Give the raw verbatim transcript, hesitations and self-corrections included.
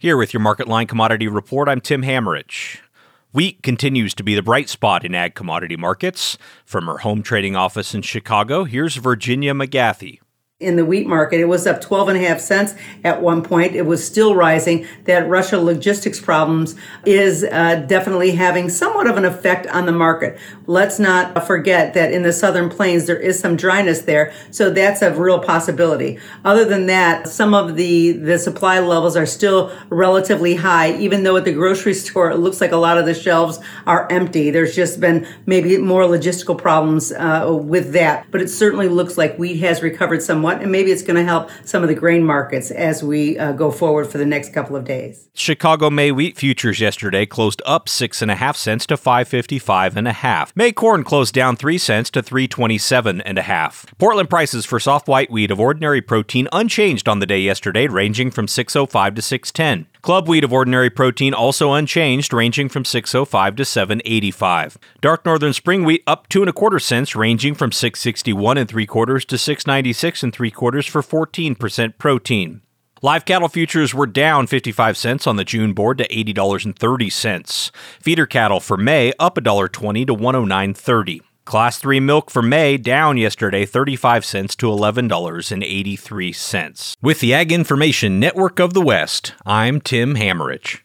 Here with your Market Line Commodity Report, I'm Tim Hammerich. Wheat continues to be the bright spot in ag commodity markets. From her home trading office in Chicago, here's Virginia McGathy. In the wheat market, it was up twelve and a half cents at one point. It was still rising. That Russia logistics problems is uh, definitely having somewhat of an effect on the market. Let's not forget that in the southern plains, there is some dryness there. So that's a real possibility. Other than that, some of the, the supply levels are still relatively high, even though at the grocery store, it looks like a lot of the shelves are empty. There's just been maybe more logistical problems uh, with that. But it certainly looks like wheat has recovered somewhat. And maybe it's going to help some of the grain markets as we uh, go forward for the next couple of days. Chicago May wheat futures yesterday closed up six and a half cents to five fifty-five and a half. May corn closed down three cents to three twenty-seven and a half. Portland prices for soft white wheat of ordinary protein unchanged on the day yesterday, ranging from six oh five to six ten. Club wheat of ordinary protein also unchanged, ranging from six oh five to seven eighty-five. Dark Northern spring wheat up two and a quarter cents, ranging from six sixty-one and three quarters to six ninety-six and three quarters for fourteen percent protein. Live cattle futures were down fifty-five cents on the June board to eighty dollars and thirty cents. Feeder cattle for May up one dollar twenty to one oh nine thirty. Class three milk for May down yesterday thirty-five cents to eleven dollars and eighty-three cents. With the Ag Information Network of the West, I'm Tim Hammerich.